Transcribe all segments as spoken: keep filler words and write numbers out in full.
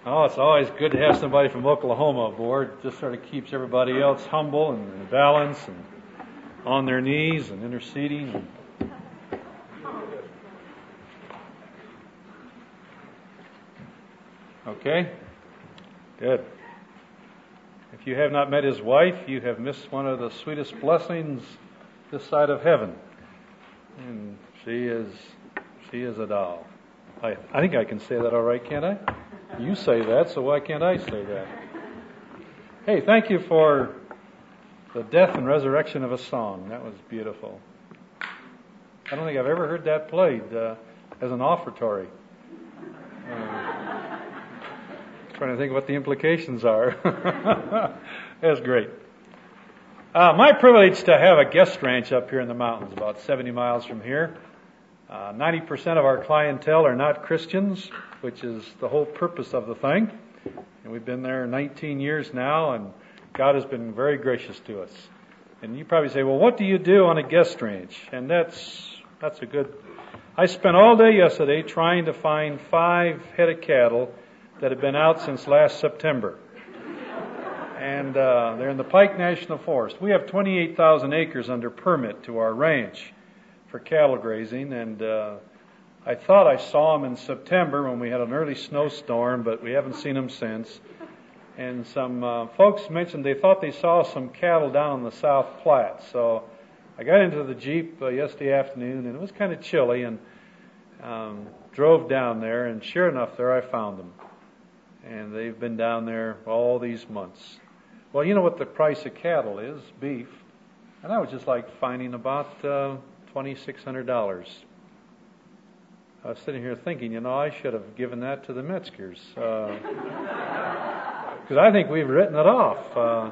Oh, it's always good to have somebody from Oklahoma aboard. It just sort of keeps everybody else humble and in balance and on their knees and interceding. Okay? Good. If you have not met his wife, you have missed one of the sweetest blessings this side of heaven. And she is she is a doll. I, I think I can say that all right, can't I? You say that, so why can't I say that? Hey, thank you for the death and resurrection of a song. That was beautiful. I don't think I've ever heard that played uh, as an offertory. Uh, trying to think what the implications are. That's great. Uh, my privilege to have a guest ranch up here in the mountains, about seventy miles from here. Uh, ninety percent of our clientele are not Christians, which is the whole purpose of the thing. And we've been there nineteen years now, and God has been very gracious to us. And you probably say, well, what do you do on a guest ranch? And that's that's a good... I spent all day yesterday trying to find five head of cattle that have been out since last September. And uh, they're in the Pike National Forest. We have twenty-eight thousand acres under permit to our ranch for cattle grazing, and uh, I thought I saw them in September when we had an early snowstorm, but we haven't seen them since. And some uh, folks mentioned they thought they saw some cattle down on the South Platte. So I got into the Jeep uh, yesterday afternoon, and it was kind of chilly, and um, drove down there, and sure enough, there I found them. And they've been down there all these months. Well, you know what the price of cattle is, beef, and that was just like finding about uh, twenty-six hundred dollars. I was sitting here thinking, you know, I should have given that to the Metzgers. Because uh, I think we've written it off. Uh,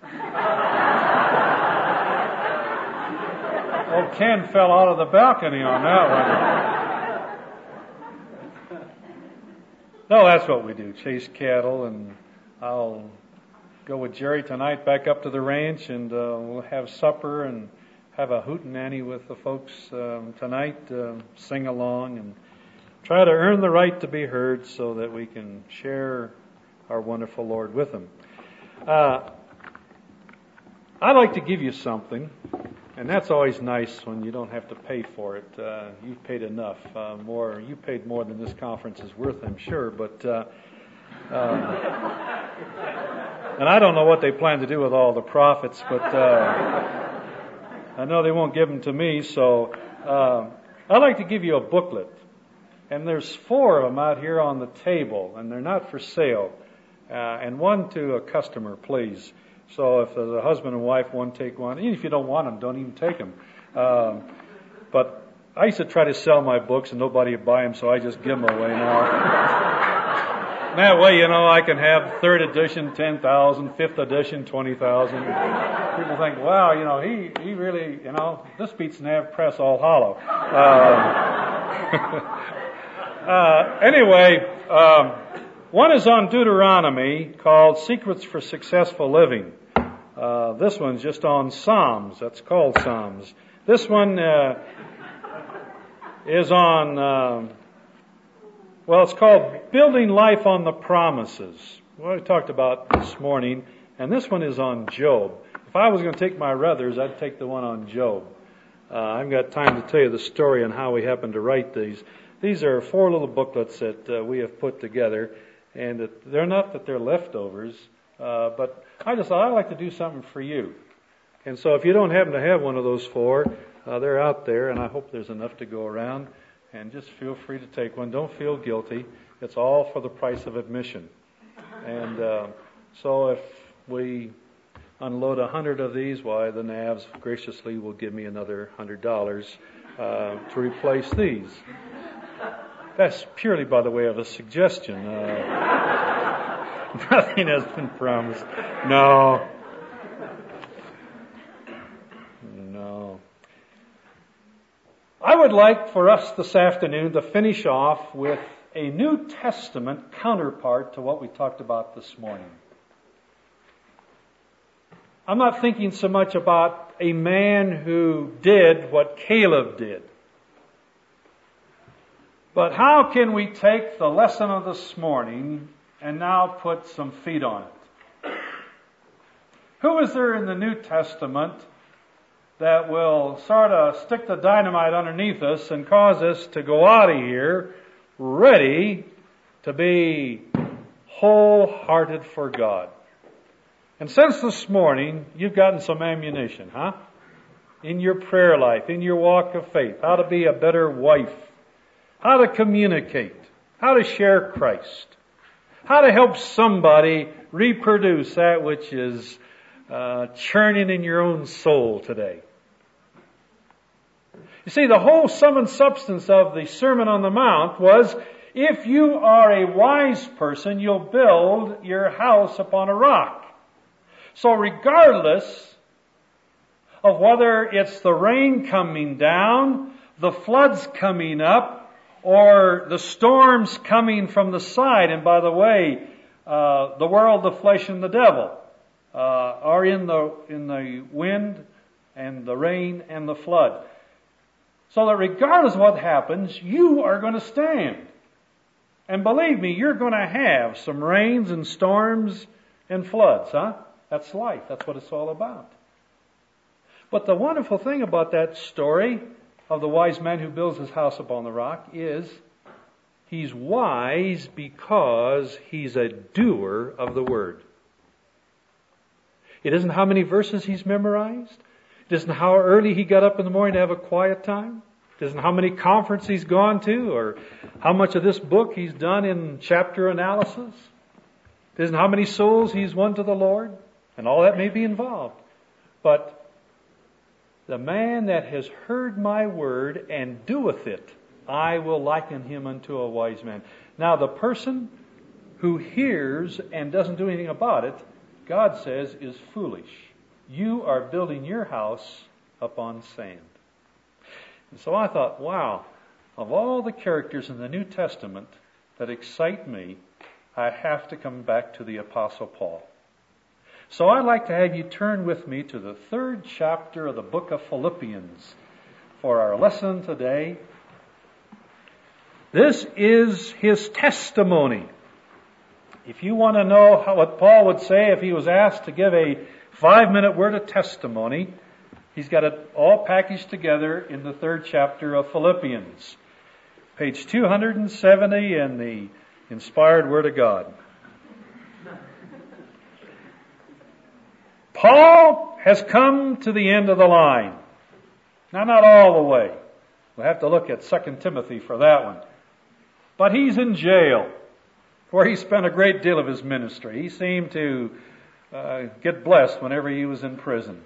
old Ken fell out of the balcony on that one. No, that's what we do, chase cattle, and I'll go with Jerry tonight back up to the ranch, and uh, we'll have supper and have a hootenanny with the folks um, tonight, uh, sing along, and try to earn the right to be heard so that we can share our wonderful Lord with them. Uh, I'd like to give you something, and that's always nice when you don't have to pay for it. Uh, you've paid enough. Uh, more, you paid more than this conference is worth, I'm sure, but... Uh, uh, and I don't know what they plan to do with all the profits, but... Uh, I know they won't give them to me, so uh, I'd like to give you a booklet. And there's four of them out here on the table, and they're not for sale. Uh, and one to a customer, please. So if there's a husband and wife, one take one. Even if you don't want them, don't even take them. Um, but I used to try to sell my books, and nobody would buy them, so I just give them away now. That way, you know, I can have third edition, ten thousand, fifth edition, twenty thousand. People think, wow, you know, he, he really, you know, this beats Nav Press all hollow. Uh, uh, anyway, um, one is on Deuteronomy called Secrets for Successful Living. Uh, this one's just on Psalms. That's called Psalms. This one uh, is on... Uh, Well, it's called Building Life on the Promises. What we talked about this morning, and this one is on Job. If I was going to take my ruthers, I'd take the one on Job. Uh, I haven't got time to tell you the story on how we happened to write these. These are four little booklets that uh, we have put together, and it, they're not that they're leftovers, uh, but I just thought I'd like to do something for you. And so if you don't happen to have one of those four, uh, they're out there, and I hope there's enough to go around. And just feel free to take one. Don't feel guilty. It's all for the price of admission. And uh, so if we unload a hundred of these, why, the Navs graciously will give me another hundred dollars uh, to replace these. That's purely by the way of a suggestion. Uh, nothing has been promised. No. No. I would like for us this afternoon to finish off with a New Testament counterpart to what we talked about this morning. I'm not thinking so much about a man who did what Caleb did. But how can we take the lesson of this morning and now put some feet on it. Who is there in the New Testament that will sort of stick the dynamite underneath us and cause us to go out of here ready to be wholehearted for God? And since this morning, you've gotten some ammunition, huh? In your prayer life, in your walk of faith, how to be a better wife, how to communicate, how to share Christ, how to help somebody reproduce that which is uh, churning in your own soul today. You see, the whole sum and substance of the Sermon on the Mount was, if you are a wise person, you'll build your house upon a rock. So regardless of whether it's the rain coming down, the floods coming up, or the storms coming from the side, and by the way, uh, the world, the flesh, and the devil uh, are in the in the wind and the rain and the flood. So that regardless of what happens, you are going to stand. And believe me, you're going to have some rains and storms and floods, huh? That's life. That's what it's all about. But the wonderful thing about that story of the wise man who builds his house upon the rock is he's wise because he's a doer of the word. It isn't how many verses he's memorized. It isn't how early he got up in the morning to have a quiet time. It isn't how many conferences he's gone to or how much of this book he's done in chapter analysis. It isn't how many souls he's won to the Lord. And all that may be involved. But the man that has heard my word and doeth it, I will liken him unto a wise man. Now the person who hears and doesn't do anything about it, God says, is foolish. You are building your house upon sand. And so I thought, wow, of all the characters in the New Testament that excite me, I have to come back to the Apostle Paul. So I'd like to have you turn with me to the third chapter of the book of Philippians for our lesson today. This is his testimony. If you want to know how, what Paul would say if he was asked to give a five-minute word of testimony, he's got it all packaged together in the third chapter of Philippians. Page two hundred seventy in the Inspired Word of God. Paul has come to the end of the line. Now, not all the way. We'll have to look at Second Timothy for that one. But he's in jail, where he spent a great deal of his ministry. He seemed to uh, get blessed whenever he was in prison.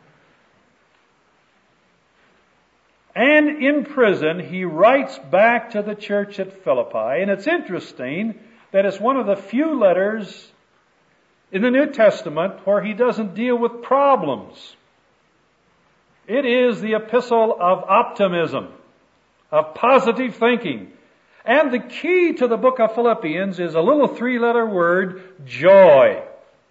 And in prison, he writes back to the church at Philippi. And it's interesting that it's one of the few letters in the New Testament where he doesn't deal with problems. It is the epistle of optimism, of positive thinking. And the key to the book of Philippians is a little three-letter word, joy.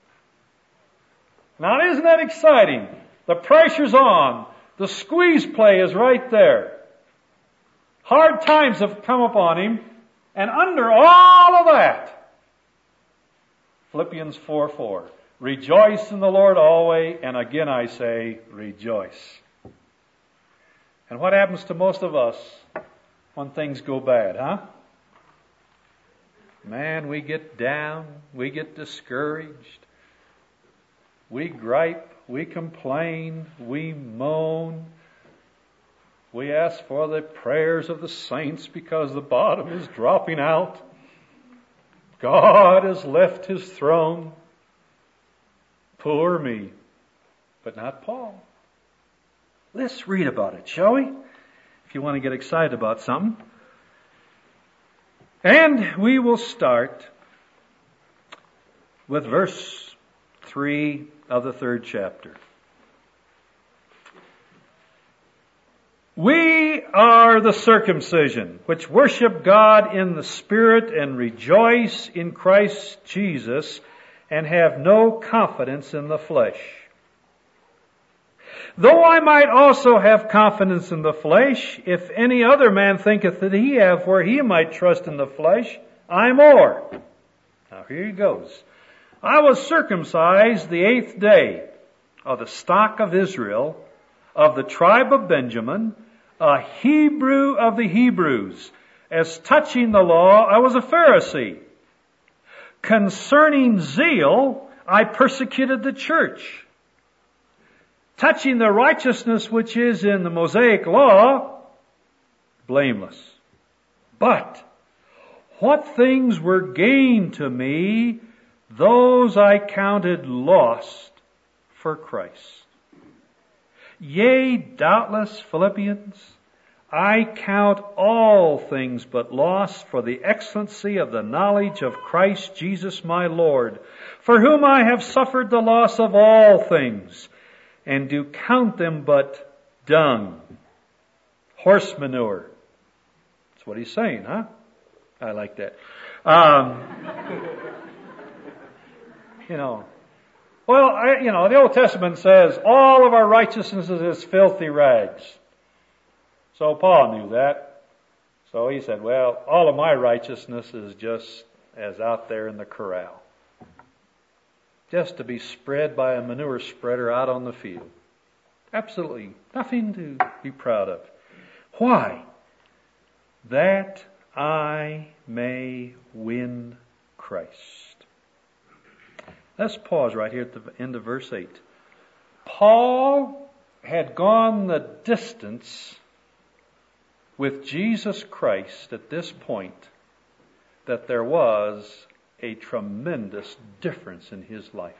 Now, isn't that exciting? The pressure's on. The squeeze play is right there. Hard times have come upon him, and under all of that, Philippians four four, rejoice in the Lord always, and again I say, rejoice. And what happens to most of us when things go bad, huh? Man, we get down, we get discouraged, we gripe, we complain, we moan, we ask for the prayers of the saints because the bottom is dropping out. God has left his throne. Poor me. But not Paul. Let's read about it, shall we? If you want to get excited about something. And we will start with verse three of the third chapter. We are the circumcision, which worship God in the Spirit and rejoice in Christ Jesus and have no confidence in the flesh. Though I might also have confidence in the flesh, if any other man thinketh that he have where he might trust in the flesh, I more. Now Here he goes. I was circumcised the eighth day of the stock of Israel, of the tribe of Benjamin, a Hebrew of the Hebrews. As touching the law, I was a Pharisee. Concerning zeal, I persecuted the church. Touching the righteousness which is in the Mosaic law, blameless. But what things were gained to me, those I counted lost for Christ. Yea, doubtless, Philippians, I count all things but loss for the excellency of the knowledge of Christ Jesus my Lord, for whom I have suffered the loss of all things, and do count them but dung, horse manure. That's what he's saying, huh? I like that. Um, you know, well, I, you know, the Old Testament says all of our righteousness is filthy rags. So Paul knew that. So he said, well, all of my righteousness is just as out there in the corral. Just to be spread by a manure spreader out on the field. Absolutely nothing to be proud of. Why? That I may win Christ. Let's pause right here at the end of verse eight. Paul had gone the distance with Jesus Christ at this point that there was a tremendous difference in his life.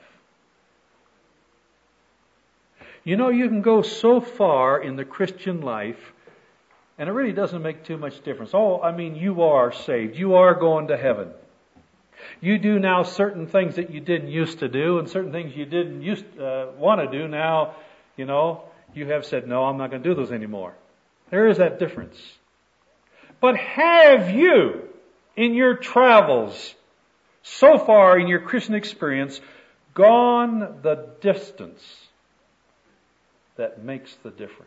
You know, you can go so far in the Christian life, and it really doesn't make too much difference. Oh, I mean, you are saved. You are going to heaven. You do now certain things that you didn't used to do, and certain things you didn't used uh, want to do. Now, you know, you have said, no, I'm not going to do those anymore. There is that difference. But have you, in your travels, so far in your Christian experience, gone the distance that makes the difference?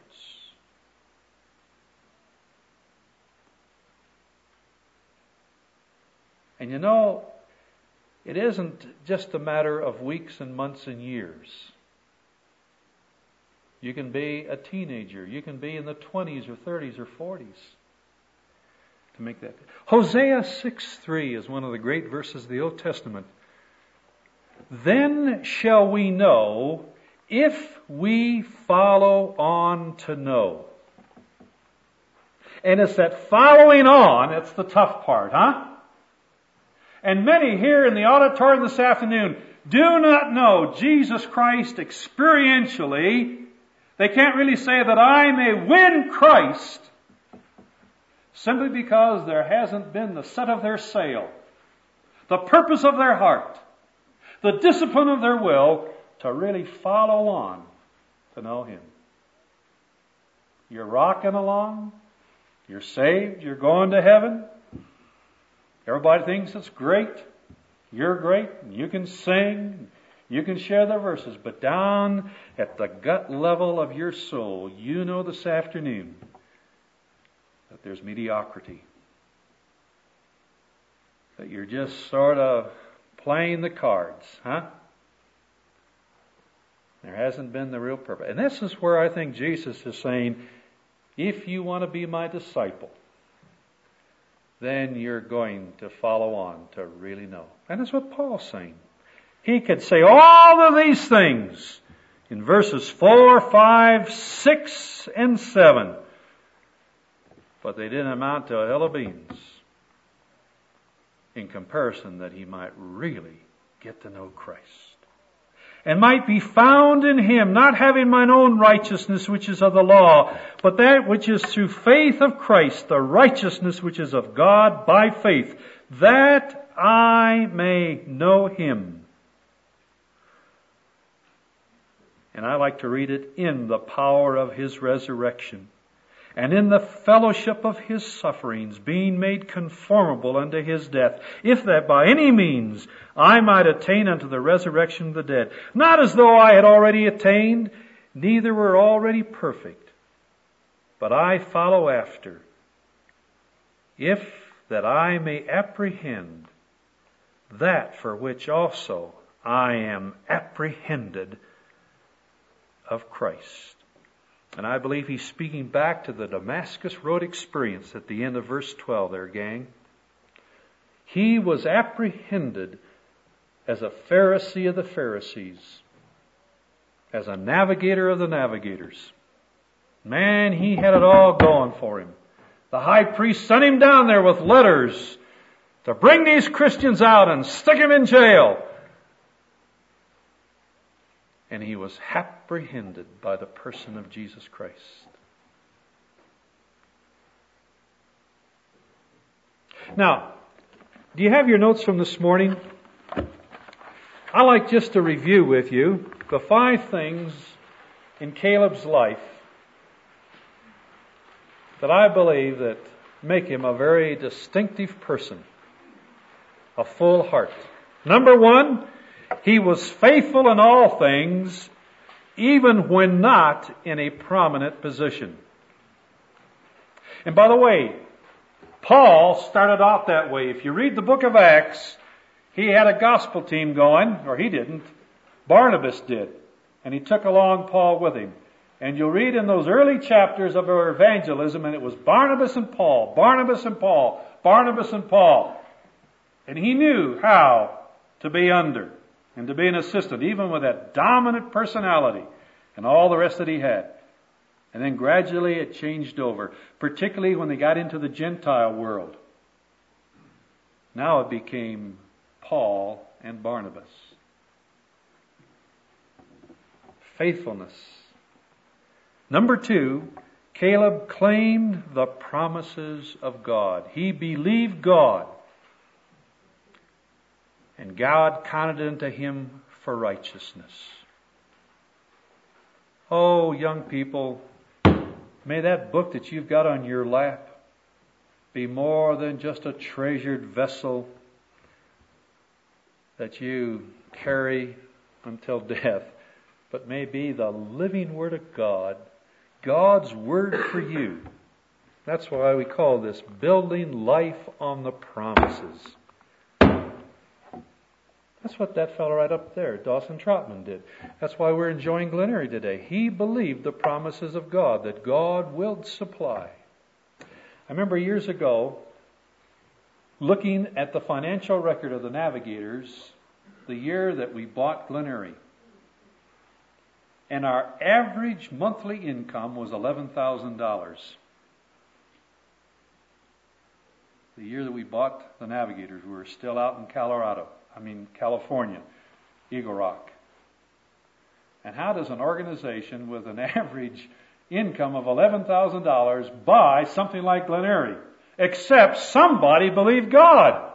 And you know, it isn't just a matter of weeks and months and years. You can be a teenager. You can be in the twenties or thirties or forties to make that. Hosea six three is one of the great verses of the Old Testament. Then shall we know if we follow on to know. And it's that following on, that's the tough part, huh? And many here in the auditorium this afternoon do not know Jesus Christ experientially. They can't really say that I may win Christ simply because there hasn't been the set of their sail, the purpose of their heart, the discipline of their will to really follow on to know Him. You're rocking along. You're saved. You're going to heaven. Everybody thinks it's great. You're great. You can sing. You can share the verses. But down at the gut level of your soul, you know this afternoon that there's mediocrity. That you're just sort of playing the cards, huh? There hasn't been the real purpose. And this is where I think Jesus is saying, if you want to be my disciple, then you're going to follow on to really know. And that's what Paul's saying. He could say all of these things in verses four, five, six, and seven. But they didn't amount to a hill of beans in comparison that he might really get to know Christ. And might be found in Him, not having mine own righteousness which is of the law, but that which is through faith of Christ, the righteousness which is of God by faith, that I may know Him. And I like to read it in the power of His resurrection, and in the fellowship of His sufferings, being made conformable unto His death, if that by any means I might attain unto the resurrection of the dead. Not as though I had already attained, neither were already perfect, but I follow after, if that I may apprehend that for which also I am apprehended of Christ. And I believe he's speaking back to the Damascus Road experience at the end of verse twelve there, gang. He was apprehended as a Pharisee of the Pharisees, as a navigator of the navigators. Man, he had it all going for him. The high priest sent him down there with letters to bring these Christians out and stick him in jail. And he was apprehended by the person of Jesus Christ. Now, do you have your notes from this morning? I like just to review with you the five things in Caleb's life that I believe that make him a very distinctive person, a full heart. Number one, he was faithful in all things, even when not in a prominent position. And by the way, Paul started off that way. If you read the book of Acts, he had a gospel team going, or he didn't. Barnabas did. And he took along Paul with him. And you'll read in those early chapters of our evangelism, and it was Barnabas and Paul, Barnabas and Paul, Barnabas and Paul. And he knew how to be under and to be an assistant, even with that dominant personality and all the rest that he had. And then gradually it changed over, particularly when they got into the Gentile world. Now it became Paul and Barnabas. Faithfulness. Number two, Caleb claimed the promises of God. He believed God. And God counted it unto him for righteousness. Oh, young people, may that book that you've got on your lap be more than just a treasured vessel that you carry until death, but may be the living Word of God, God's Word for you. That's why we call this building life on the promises. That's what that fellow right up there, Dawson Trotman, did. That's why we're enjoying Glen Eyrie today. He believed the promises of God, that God will supply. I remember years ago looking at the financial record of the Navigators the year that we bought Glen Eyrie. And our average monthly income was eleven thousand dollars. The year that we bought the Navigators, we were still out in Colorado. I mean, California, Eagle Rock. And how does an organization with an average income of eleven thousand dollars buy something like Glen Eyrie? Except somebody believed God.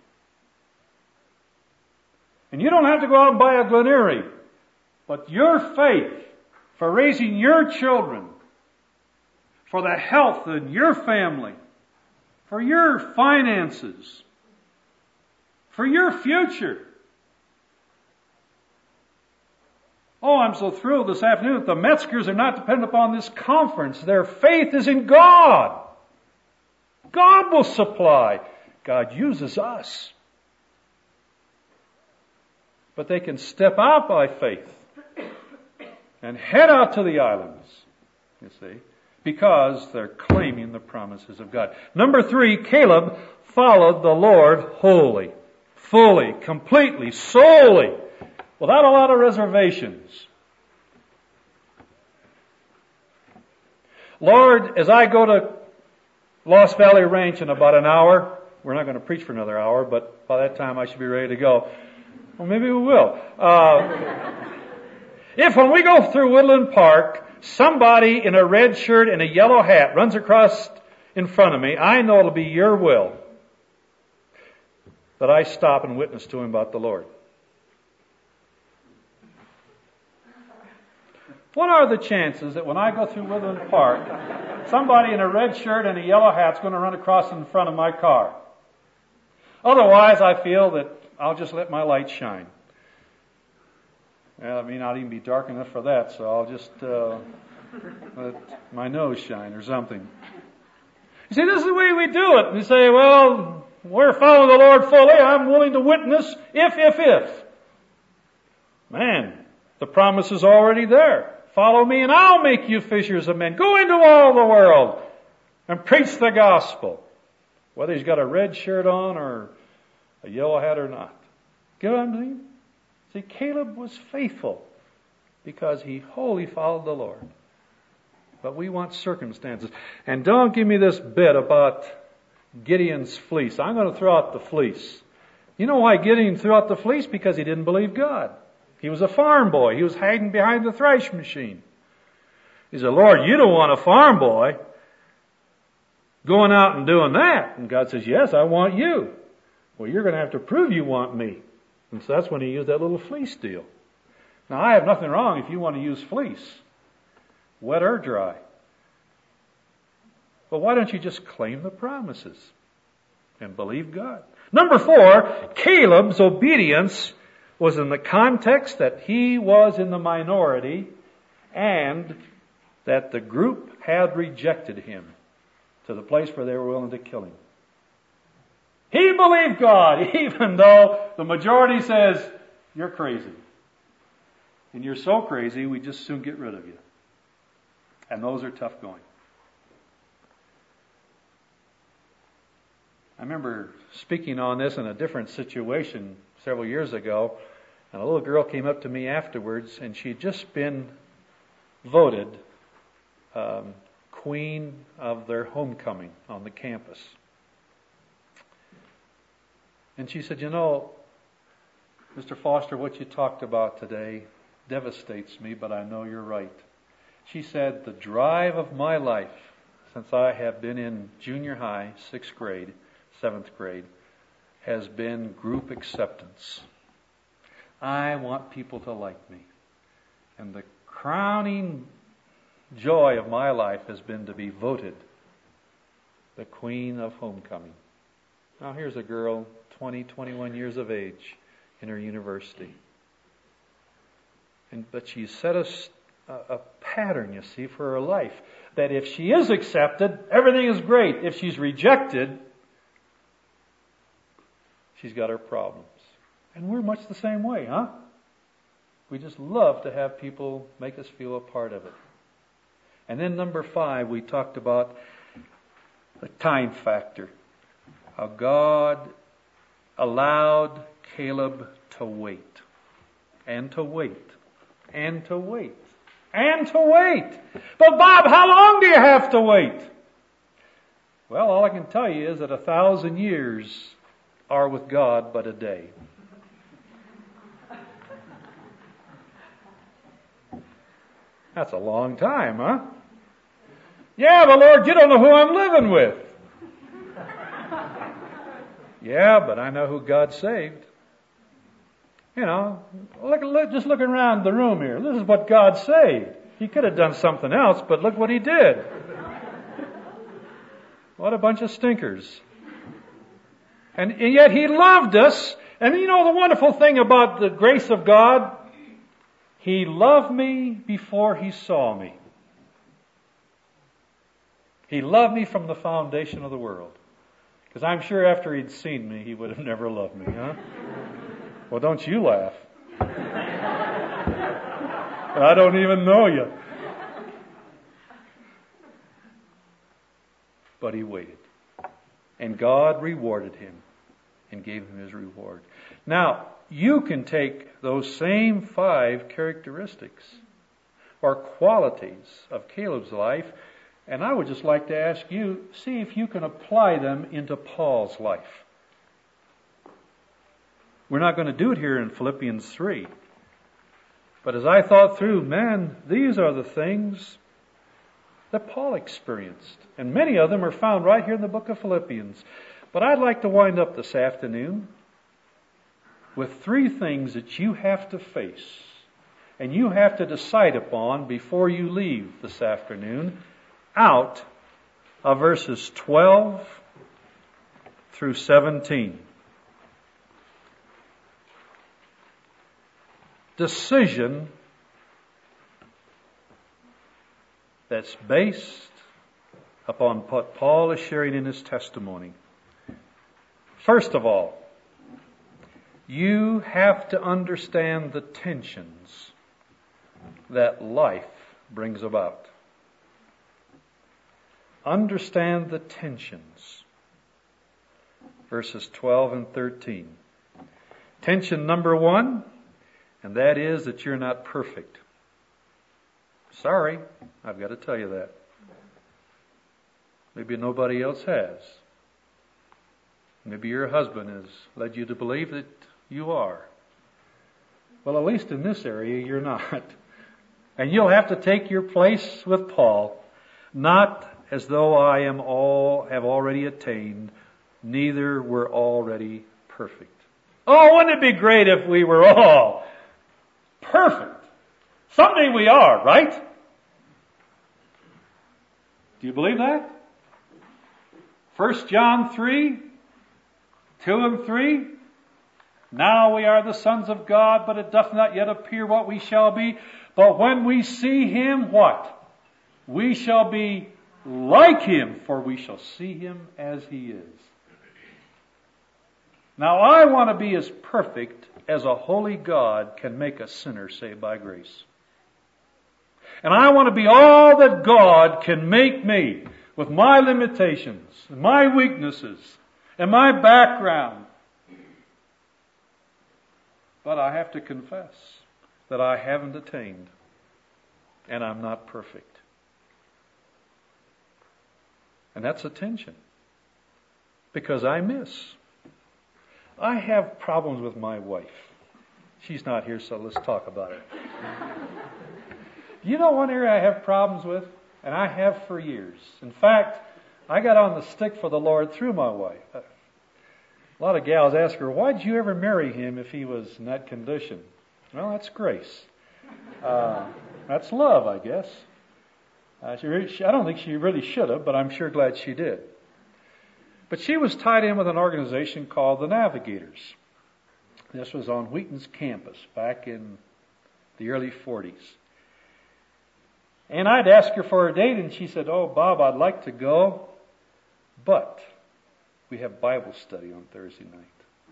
And you don't have to go out and buy a Glen Eyrie, but your faith for raising your children, for the health in your family, for your finances, for your future. Oh, I'm so thrilled this afternoon that the Metzgers are not dependent upon this conference. Their faith is in God. God will supply. God uses us. But they can step out by faith and head out to the islands, you see, because they're claiming the promises of God. Number three, Caleb followed the Lord wholly, fully, completely, solely, without a lot of reservations. Lord, as I go to Lost Valley Ranch in about an hour, we're not going to preach for another hour, but by that time I should be ready to go. Well, maybe we will. Uh, if when we go through Woodland Park, somebody in a red shirt and a yellow hat runs across in front of me, I know it'll be your will that I stop and witness to him about the Lord. What are the chances that when I go through Woodland Park, somebody in a red shirt and a yellow hat is going to run across in front of my car? Otherwise, I feel that I'll just let my light shine. Well, it may not even be dark enough for that, so I'll just uh, let my nose shine or something. You see, this is the way we do it. We say, well, we're following the Lord fully. I'm willing to witness if, if, if. Man, the promise is already there. Follow me and I'll make you fishers of men. Go into all the world and preach the gospel. Whether he's got a red shirt on or a yellow hat or not. Get what I'm saying? See, Caleb was faithful because he wholly followed the Lord. But we want circumstances. And don't give me this bit about Gideon's fleece. I'm going to throw out the fleece. You know why Gideon threw out the fleece? Because he didn't believe God. He was a farm boy. He was hiding behind the thresh machine. He said, Lord, you don't want a farm boy going out and doing that. And God says, yes, I want you. Well, you're going to have to prove you want me. And so that's when he used that little fleece deal. Now, I have nothing wrong if you want to use fleece, wet or dry. But why don't you just claim the promises and believe God? Number four, Caleb's obedience was in the context that he was in the minority and that the group had rejected him to the place where they were willing to kill him. He believed God, even though the majority says, you're crazy. And you're so crazy, we just soon get rid of you. And those are tough going. I remember speaking on this in a different situation several years ago, and a little girl came up to me afterwards, and she'd just been voted um, queen of their homecoming on the campus. And she said, you know, Mister Foster, what you talked about today devastates me, but I know you're right. She said, the drive of my life, since I have been in junior high, sixth grade, seventh grade, has been group acceptance. I want people to like me. And the crowning joy of my life has been to be voted the queen of homecoming. Now here's a girl, twenty, twenty-one years of age, in her university. And but she's set a, a pattern, you see, for her life. That if she is accepted, everything is great. If she's rejected, she's got her problems. And we're much the same way, huh? We just love to have people make us feel a part of it. And then number five, we talked about the time factor. How God allowed Caleb to wait. And to wait. And to wait. And to wait. But Bob, how long do you have to wait? Well, all I can tell you is that a thousand years are with God but a day. That's a long time, huh? Yeah, but Lord, you don't know who I'm living with. Yeah, but I know who God saved. You know, look, look, just looking around the room here. This is what God saved. He could have done something else, but look what He did. What a bunch of stinkers. And, and yet He loved us. And you know the wonderful thing about the grace of God? He loved me before He saw me. He loved me from the foundation of the world. Because I'm sure after He'd seen me, He would have never loved me, huh? Well, don't you laugh. I don't even know you. But He waited. And God rewarded him and gave him his reward. Now, you can take those same five characteristics or qualities of Caleb's life, and I would just like to ask you, see if you can apply them into Paul's life. We're not going to do it here in Philippians three. But as I thought through, man, these are the things that Paul experienced. And many of them are found right here in the book of Philippians. But I'd like to wind up this afternoon with three things that you have to face and you have to decide upon before you leave this afternoon out of verses twelve through seventeen. Decision that's based upon what Paul is sharing in his testimony. First of all, you have to understand the tensions that life brings about. Understand the tensions. Verses twelve and thirteen. Tension number one, and that is that you're not perfect. Sorry, I've got to tell you that. Maybe nobody else has. Maybe your husband has led you to believe that you are. Well, at least in this area, you're not. And you'll have to take your place with Paul, not as though I am all have already attained, neither were already perfect. Oh, wouldn't it be great if we were all perfect? Someday we are, right? Do you believe that? First John three, two and three. Now we are the sons of God, but it doth not yet appear what we shall be. But when we see Him, what? We shall be like Him, for we shall see Him as He is. Now I want to be as perfect as a holy God can make a sinner saved by grace. And I want to be all that God can make me with my limitations, and my weaknesses, and my background. But I have to confess that I haven't attained, and I'm not perfect. And that's a tension, because I miss. I have problems with my wife. She's not here, so let's talk about it. You know one area I have problems with? And I have for years. In fact, I got on the stick for the Lord through my wife. A lot of gals ask her, why'd you ever marry him if he was in that condition? Well, that's grace. Uh, that's love, I guess. Uh, she really, she, I don't think she really should have, but I'm sure glad she did. But she was tied in with an organization called the Navigators. This was on Wheaton's campus back in the early forties. And I'd ask her for a date, and she said, oh, Bob, I'd like to go, but we have Bible study on Thursday night.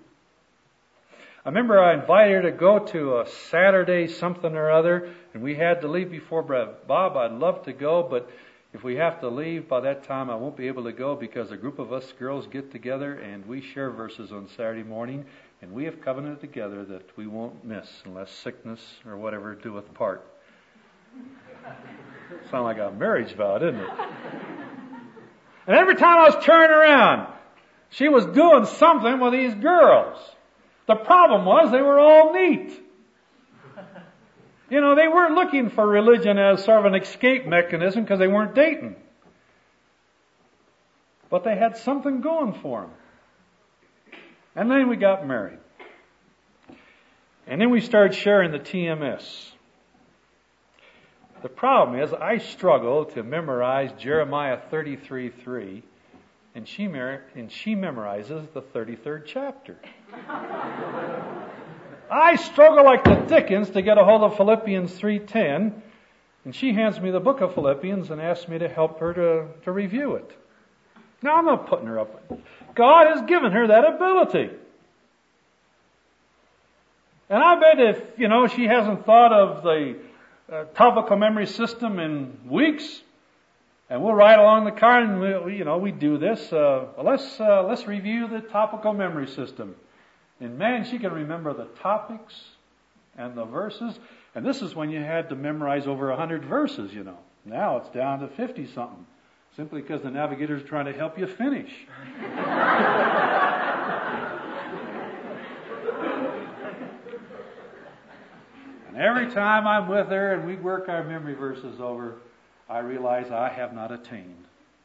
I remember I invited her to go to a Saturday something or other, and we had to leave before breakfast. Bob, I'd love to go, but if we have to leave by that time, I won't be able to go because a group of us girls get together and we share verses on Saturday morning, and we have covenanted together that we won't miss unless sickness or whatever doeth part. Sound like a marriage vow, didn't it? And every time I was turning around, she was doing something with these girls. The problem was they were all neat. You know, they weren't looking for religion as sort of an escape mechanism because they weren't dating. But they had something going for them. And then we got married. And then we started sharing the T M S. The problem is I struggle to memorize Jeremiah thirty-three three, and she mer- and she memorizes the thirty-third chapter. I struggle like the dickens to get a hold of Philippians three ten, and she hands me the book of Philippians and asks me to help her to, to review it. Now, I'm not putting her up. God has given her that ability. And I bet if, you know, she hasn't thought of the uh, topical memory system in weeks, and we'll ride along the car and, we, you know, we do this. Uh, let's, uh, let's review the topical memory system. And man, she can remember the topics and the verses. And this is when you had to memorize over a hundred verses, you know. Now it's down to fifty-something. Simply because the Navigator's trying to help you finish. And every time I'm with her and we work our memory verses over, I realize I have not attained.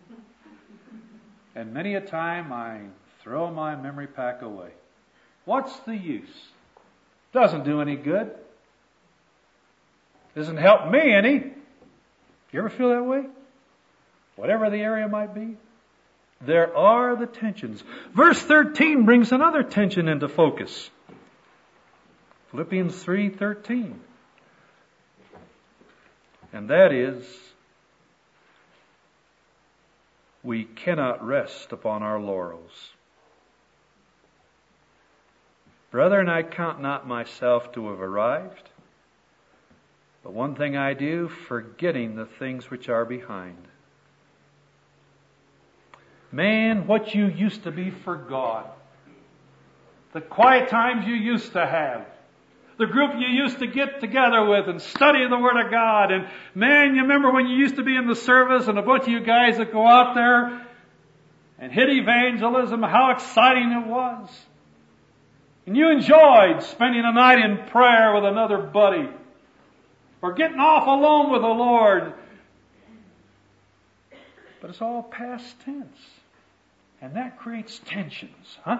And many a time I throw my memory pack away. What's the use? Doesn't do any good. Doesn't help me any. Do you ever feel that way? Whatever the area might be. There are the tensions. Verse thirteen brings another tension into focus. Philippians three thirteen. And that is, we cannot rest upon our laurels. Brethren, I count not myself to have arrived, but one thing I do, forgetting the things which are behind. Man, what you used to be for God, the quiet times you used to have, the group you used to get together with and study the Word of God, and man, you remember when you used to be in the service and a bunch of you guys that go out there and hit evangelism, how exciting it was. And you enjoyed spending a night in prayer with another buddy, or getting off alone with the Lord. But it's all past tense. And that creates tensions, huh?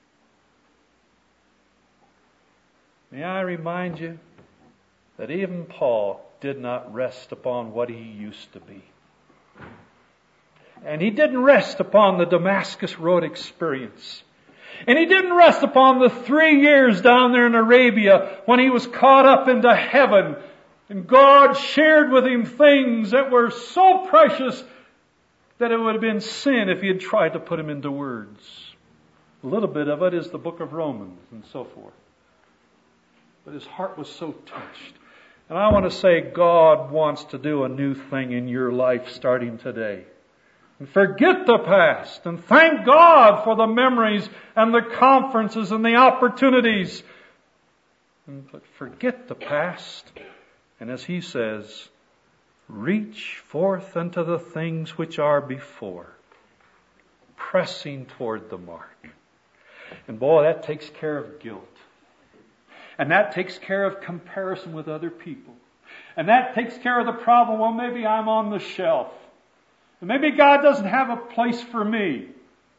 May I remind you that even Paul did not rest upon what he used to be. And he didn't rest upon the Damascus Road experience. And he didn't rest upon the three years down there in Arabia when he was caught up into heaven. And God shared with him things that were so precious that it would have been sin if he had tried to put them into words. A little bit of it is the book of Romans and so forth. But his heart was so touched. And I want to say God wants to do a new thing in your life starting today. And forget the past and thank God for the memories and the conferences and the opportunities. But forget the past. And as he says, reach forth unto the things which are before, pressing toward the mark. And boy, that takes care of guilt. And that takes care of comparison with other people. And that takes care of the problem, well, maybe I'm on the shelf. And maybe God doesn't have a place for me.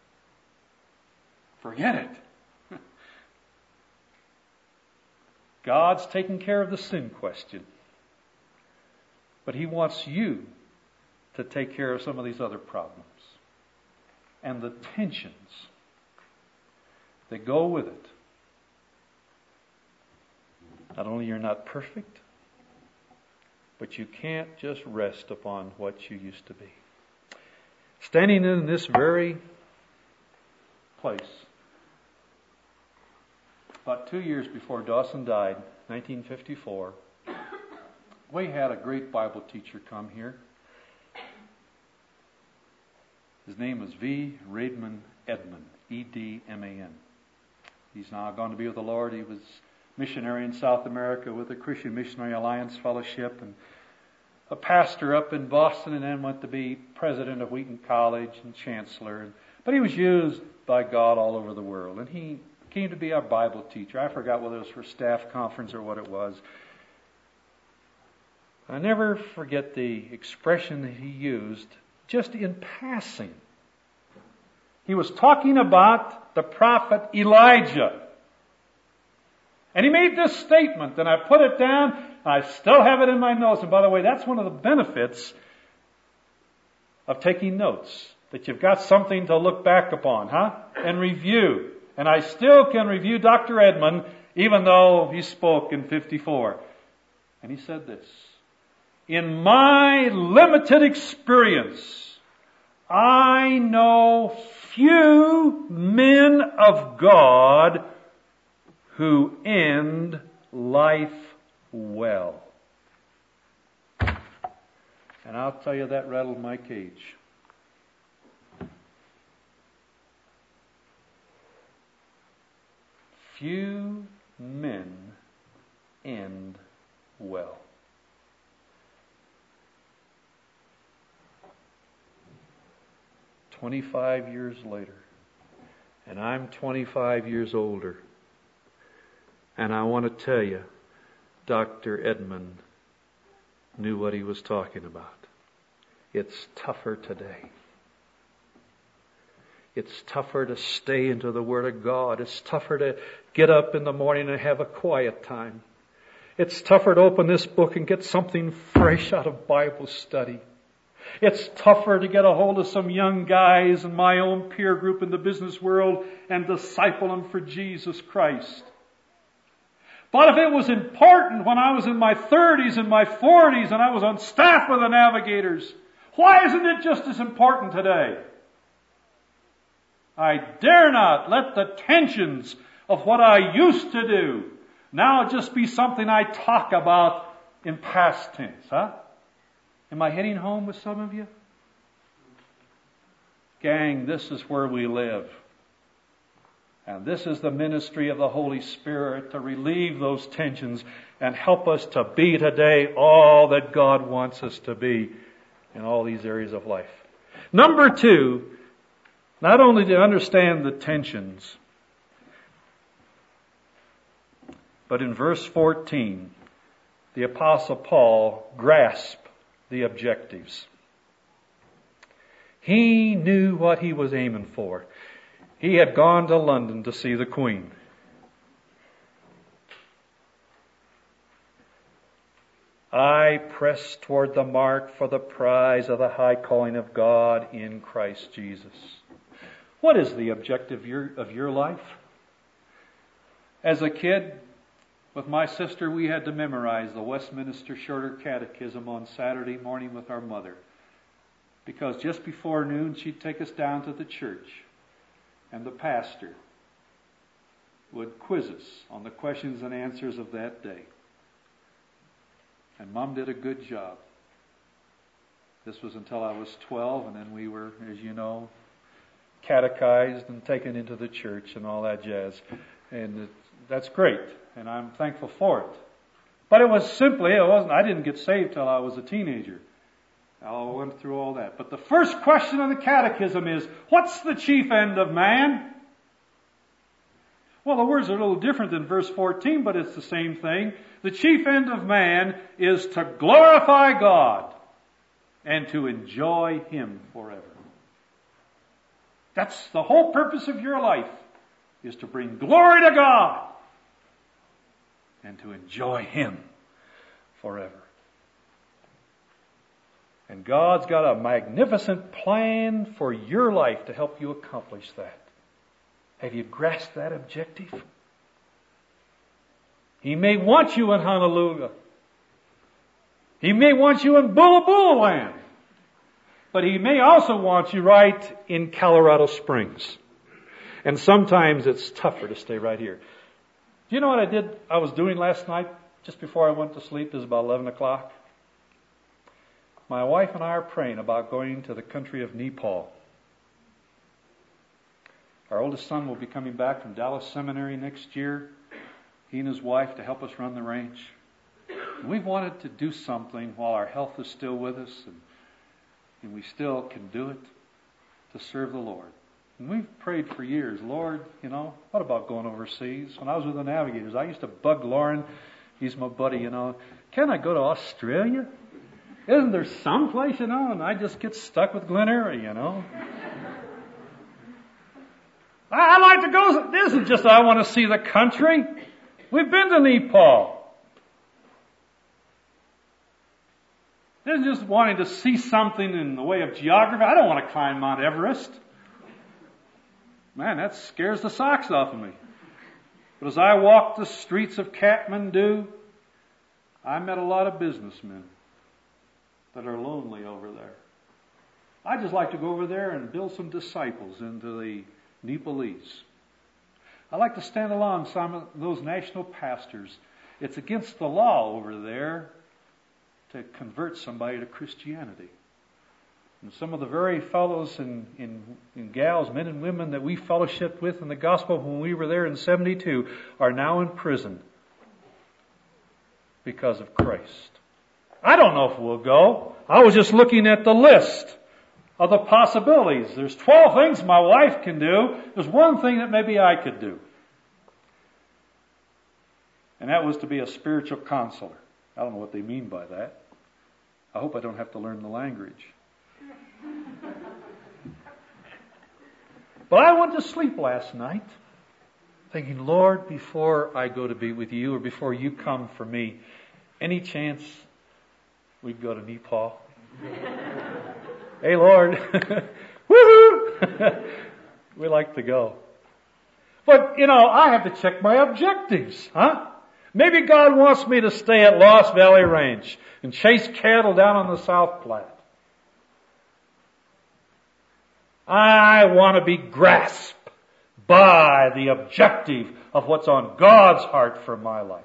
Forget it. God's taking care of the sin question. But He wants you to take care of some of these other problems. And the tensions that go with it. Not only you're not perfect, but you can't just rest upon what you used to be. Standing in this very place, about two years before Dawson died, nineteen fifty-four, we had a great Bible teacher come here. His name was V. Raidman Edman, E D M A N. He's now gone to be with the Lord. He was missionary in South America with the Christian Missionary Alliance Fellowship and a pastor up in Boston, and then went to be president of Wheaton College and chancellor. But he was used by God all over the world. And he came to be our Bible teacher. I forgot whether it was for staff conference or what it was. I never forget the expression that he used just in passing. He was talking about the prophet Elijah. And he made this statement, and I put it down. I still have it in my notes. And by the way, that's one of the benefits of taking notes, that you've got something to look back upon, huh? And review. And I still can review Doctor Edman, even though he spoke in fifty-four. And he said this: in my limited experience, I know few men of God who end life well. And I'll tell you, that rattled my cage. Few men end well. Twenty-five years later, and I'm twenty-five years older, and I want to tell you, Doctor Edman knew what he was talking about. It's tougher today. It's tougher to stay into the Word of God. It's tougher to get up in the morning and have a quiet time. It's tougher to open this book and get something fresh out of Bible study. It's tougher to get a hold of some young guys in my own peer group in the business world and disciple them for Jesus Christ. But if it was important when I was in my thirties and my forties and I was on staff with the Navigators, why isn't it just as important today? I dare not let the tensions of what I used to do now just be something I talk about in past tense, huh? Am I hitting home with some of you? Gang, this is where we live. And this is the ministry of the Holy Spirit to relieve those tensions and help us to be today all that God wants us to be in all these areas of life. Number two, not only to understand the tensions, but in verse fourteen, the Apostle Paul grasped the objectives. He knew what he was aiming for. He had gone to London to see the Queen. I press toward the mark for the prize of the high calling of God in Christ Jesus. What is the objective of your, of your life? As a kid, with my sister, we had to memorize the Westminster Shorter Catechism on Saturday morning with our mother. Because just before noon, she'd take us down to the church, and the pastor would quiz us on the questions and answers of that day. And Mom did a good job. This was until I was twelve, and then we were, as you know, catechized and taken into the church and all that jazz. And it, that's great, and I'm thankful for it. But it was simply, it wasn't, I didn't get saved till I was a teenager. I went through all that. But the first question of the catechism is, what's the chief end of man? Well, the words are a little different than verse fourteen, but it's the same thing. The chief end of man is to glorify God and to enjoy Him forever. That's the whole purpose of your life, is to bring glory to God and to enjoy Him forever. And God's got a magnificent plan for your life to help you accomplish that. Have you grasped that objective? He may want you in Honolulu. He may want you in Bula Bula land. But He may also want you right in Colorado Springs. And sometimes it's tougher to stay right here. Do you know what I did? I was doing last night, just before I went to sleep. It was about eleven o'clock. My wife and I are praying about going to the country of Nepal. Our oldest son will be coming back from Dallas Seminary next year. He and his wife to help us run the ranch. And we've wanted to do something while our health is still with us and, and we still can do it to serve the Lord. And we've prayed for years, Lord, you know, what about going overseas? When I was with the Navigators, I used to bug Lauren. He's my buddy, you know. Can I go to Australia? Isn't there some place, you know? And I just get stuck with Glen Eyrie, you know. I, I like to go. This isn't just I want to see the country. We've been to Nepal. This is just wanting to see something in the way of geography. I don't want to climb Mount Everest. Man, that scares the socks off of me. But as I walked the streets of Kathmandu, I met a lot of businessmen that are lonely over there. I just like to go over there and build some disciples into the Nepalese. I like to stand along some of those national pastors. It's against the law over there to convert somebody to Christianity. And some of the very fellows and, and, and gals, men and women that we fellowshiped with in the gospel when we were there in seventy-two are now in prison because of Christ. I don't know if we'll go. I was just looking at the list of the possibilities. There's twelve things my wife can do. There's one thing that maybe I could do. And that was to be a spiritual counselor. I don't know what they mean by that. I hope I don't have to learn the language. But I went to sleep last night thinking, Lord, before I go to be with you or before you come for me, any chance we'd go to Nepal? Hey, Lord. Woohoo! We like to go. But, you know, I have to check my objectives, huh? Maybe God wants me to stay at Lost Valley Ranch and chase cattle down on the South Platte. I want to be grasped by the objective of what's on God's heart for my life.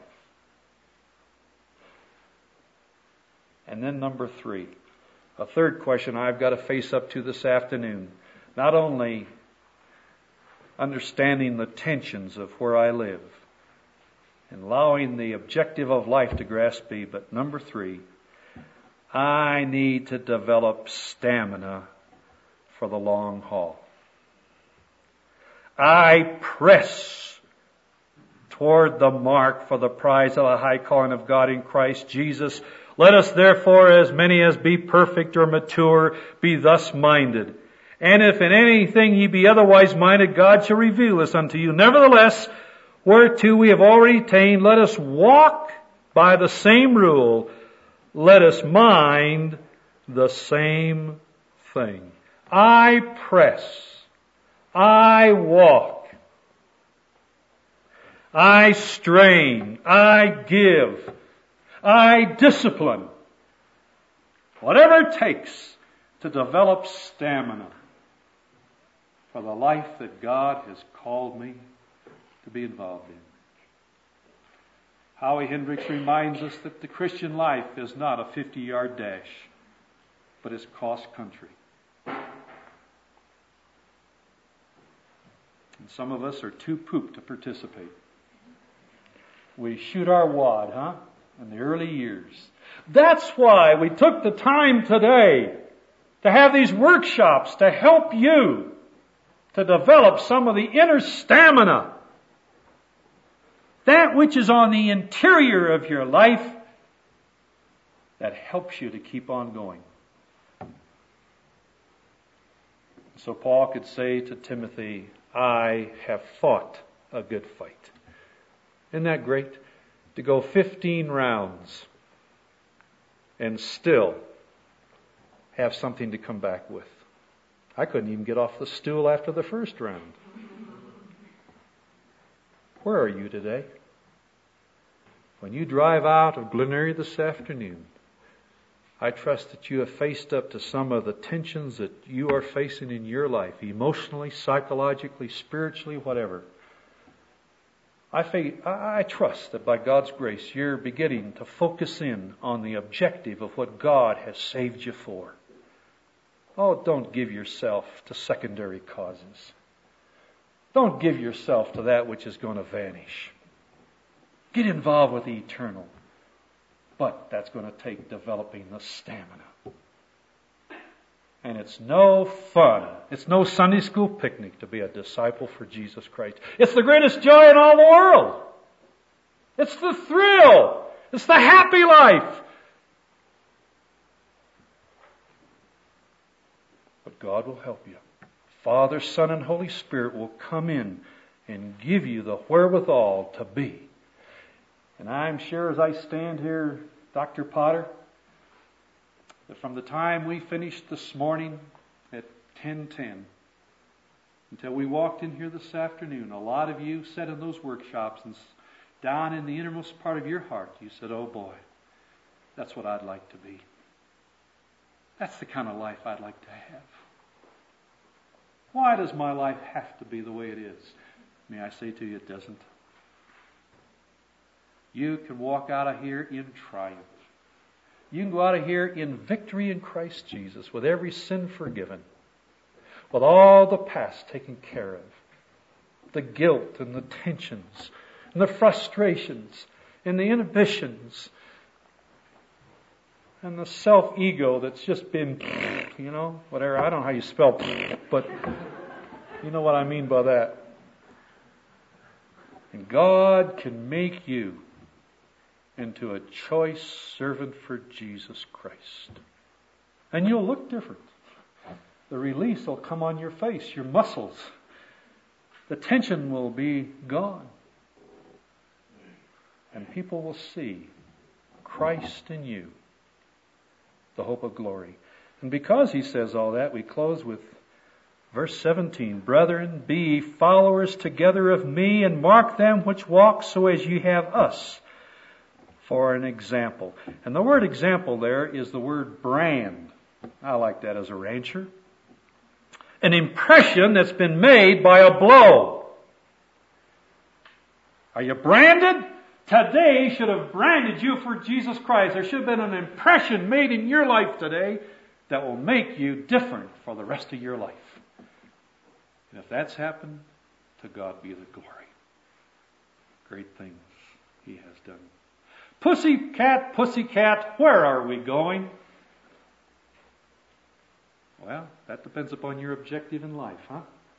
And then number three, a third question I've got to face up to this afternoon. Not only understanding the tensions of where I live and allowing the objective of life to grasp me, but number three, I need to develop stamina for the long haul. I press toward the mark for the prize of the high calling of God in Christ Jesus. Let us therefore, as many as be perfect or mature, be thus minded. And if in anything ye be otherwise minded, God shall reveal this unto you. Nevertheless, whereto we have already attained, let us walk by the same rule. Let us mind the same thing. I press. I walk. I strain. I give. I discipline. Whatever it takes to develop stamina for the life that God has called me to be involved in. Howie Hendricks reminds us that the Christian life is not a fifty-yard dash, but it's cross country. And some of us are too pooped to participate. We shoot our wad, huh? In the early years. That's why we took the time today to have these workshops to help you to develop some of the inner stamina. That which is on the interior of your life that helps you to keep on going. So Paul could say to Timothy, I have fought a good fight. Isn't that great? To go fifteen rounds and still have something to come back with. I couldn't even get off the stool after the first round. Where are you today? When you drive out of Glen Eyrie this afternoon, I trust that you have faced up to some of the tensions that you are facing in your life, emotionally, psychologically, spiritually, whatever. I, fa- I trust that by God's grace, you're beginning to focus in on the objective of what God has saved you for. Oh, don't give yourself to secondary causes. Don't give yourself to that which is going to vanish. Get involved with the eternal. But that's going to take developing the stamina. And it's no fun. It's no Sunday school picnic to be a disciple for Jesus Christ. It's the greatest joy in all the world. It's the thrill. It's the happy life. But God will help you. Father, Son, and Holy Spirit will come in and give you the wherewithal to be. And I'm sure as I stand here, Doctor Potter, that from the time we finished this morning at ten ten until we walked in here this afternoon, a lot of you sat in those workshops and down in the innermost part of your heart, you said, oh boy, that's what I'd like to be. That's the kind of life I'd like to have. Why does my life have to be the way it is? May I say to you, it doesn't. You can walk out of here in triumph. You can go out of here in victory in Christ Jesus, with every sin forgiven, with all the past taken care of, the guilt and the tensions and the frustrations and the inhibitions and the self-ego that's just been, you know, whatever. I don't know how you spell, but you know what I mean by that. And God can make you into a choice servant for Jesus Christ. And you'll look different. The release will come on your face, your muscles. The tension will be gone. And people will see Christ in you, the hope of glory. And because he says all that, we close with verse seventeen. Brethren, be ye followers together of me, and mark them which walk so as ye have us for an example. And the word example there is the word brand. I like that as a rancher. An impression that's been made by a blow. Are you branded? Today should have branded you for Jesus Christ. There should have been an impression made in your life today that will make you different for the rest of your life. And if that's happened, to God be the glory. Great things He has done. Pussycat, pussycat, where are we going? Well, that depends upon your objective in life, huh?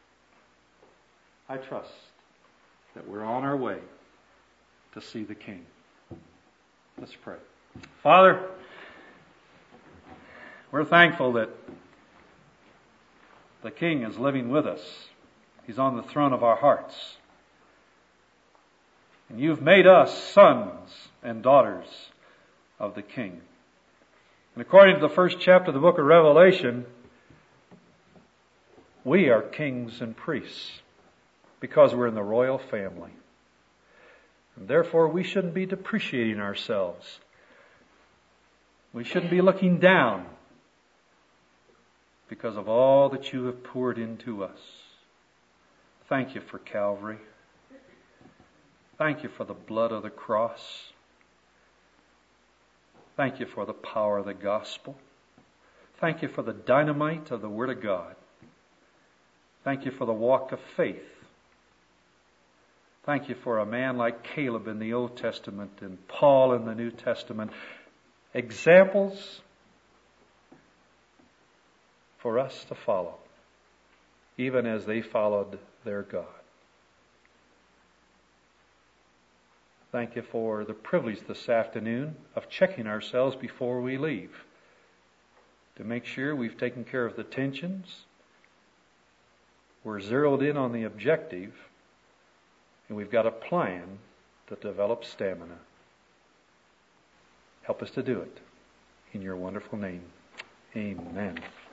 I trust that we're on our way to see the King. Let's pray. Father, we're thankful that the King is living with us. He's on the throne of our hearts. And you've made us sons and daughters of the King. And according to the first chapter of the book of Revelation, we are kings and priests because we're in the royal family. And therefore, we shouldn't be depreciating ourselves. We shouldn't be looking down because of all that you have poured into us. Thank you for Calvary. Thank you for the blood of the cross. Thank you for the power of the gospel. Thank you for the dynamite of the Word of God. Thank you for the walk of faith. Thank you for a man like Caleb in the Old Testament and Paul in the New Testament. Examples for us to follow, even as they followed their God. Thank you for the privilege this afternoon of checking ourselves before we leave to make sure we've taken care of the tensions, we're zeroed in on the objective, and we've got a plan to develop stamina. Help us to do it. In your wonderful name, amen.